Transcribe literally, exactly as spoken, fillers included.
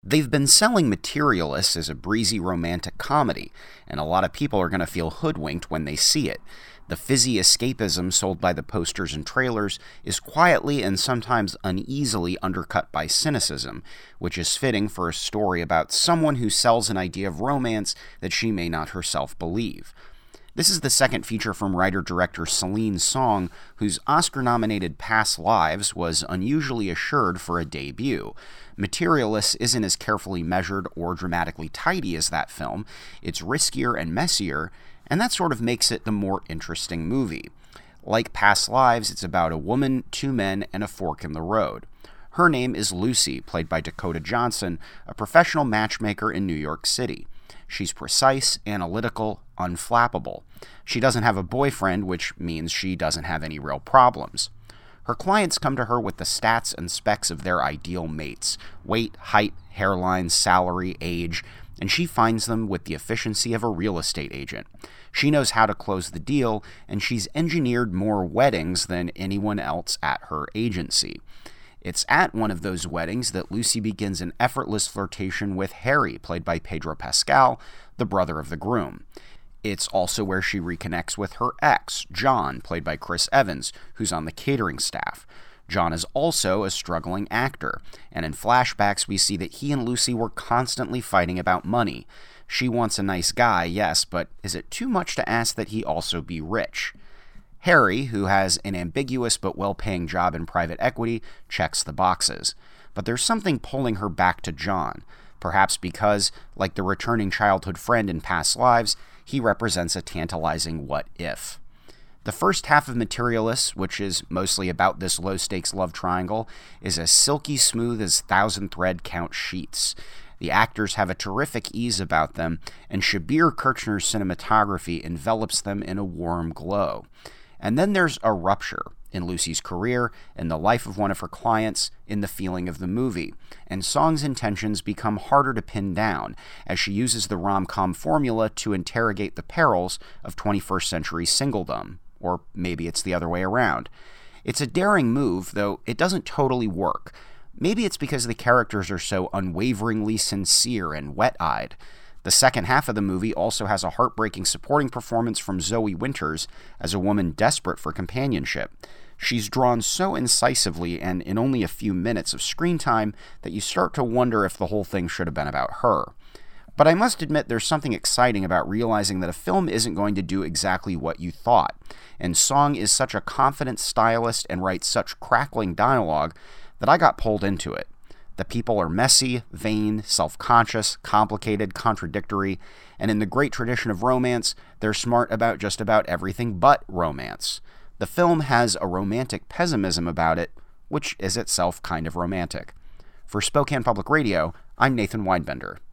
They've been selling Materialists as a breezy romantic comedy, and a lot of people are going to feel hoodwinked when they see it. The fizzy escapism sold by the posters and trailers is quietly and sometimes uneasily undercut by cynicism, which is fitting for a story about someone who sells an idea of romance that she may not herself believe. This is the second feature from writer-director Celine Song, whose Oscar-nominated Past Lives was unusually assured for a debut. Materialists isn't as carefully measured or dramatically tidy as that film. It's riskier and messier, and that sort of makes it the more interesting movie. Like Past Lives, it's about a woman, two men, and a fork in the road. Her name is Lucy, played by Dakota Johnson, a professional matchmaker in New York City. She's precise, analytical, unflappable. She doesn't have a boyfriend, which means she doesn't have any real problems. Her clients come to her with the stats and specs of their ideal mates: weight, height, hairline, salary, age, and she finds them with the efficiency of a real estate agent. She knows how to close the deal, and she's engineered more weddings than anyone else at her agency. It's at one of those weddings that Lucy begins an effortless flirtation with Harry, played by Pedro Pascal, the brother of the groom. It's also where she reconnects with her ex, John, played by Chris Evans, who's on the catering staff. John is also a struggling actor, and in flashbacks we see that he and Lucy were constantly fighting about money. She wants a nice guy, yes, but is it too much to ask that he also be rich? Harry, who has an ambiguous but well-paying job in private equity, checks the boxes. But there's something pulling her back to John, perhaps because, like the returning childhood friend in Past Lives, he represents a tantalizing what-if. The first half of Materialists, which is mostly about this low-stakes love triangle, is as silky smooth as thousand-thread count sheets. The actors have a terrific ease about them, and Shabir Kirchner's cinematography envelops them in a warm glow. And then there's a rupture in Lucy's career, in the life of one of her clients, in the feeling of the movie, and Song's intentions become harder to pin down as she uses the rom-com formula to interrogate the perils of twenty-first century singledom, or maybe it's the other way around. It's a daring move, though it doesn't totally work. Maybe it's because the characters are so unwaveringly sincere and wet-eyed. The second half of the movie also has a heartbreaking supporting performance from Zoe Winters as a woman desperate for companionship. She's drawn so incisively and in only a few minutes of screen time that you start to wonder if the whole thing should have been about her. But I must admit there's something exciting about realizing that a film isn't going to do exactly what you thought, and Song is such a confident stylist and writes such crackling dialogue that I got pulled into it. The people are messy, vain, self-conscious, complicated, contradictory, and in the great tradition of romance, they're smart about just about everything but romance. The film has a romantic pessimism about it, which is itself kind of romantic. For Spokane Public Radio, I'm Nathan Weinbender.